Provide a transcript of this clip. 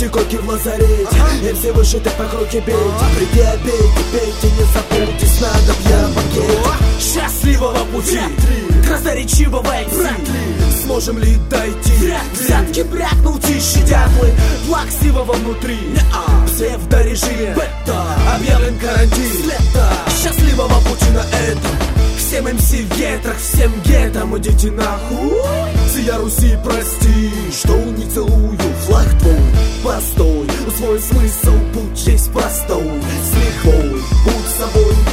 Ставьте коки в лазарете, MC вышиты по круге бейте. Придя, бейте, пейте, не забудьтесь, надо пьян пакет. Счастливого пути, красноречивого MC. Сможем ли дойти? Взятки брякнуть и щадятлы, плаксивого внутри. Псевдорежим, объявлен карантин. Счастливого пути на это. Всем МС в гетрах, всем гетам идите нахуй. Сия Руси, прости, что не целую флаг твой. Постой, усвой смысл, будь честь простой. С лихвой, будь собой.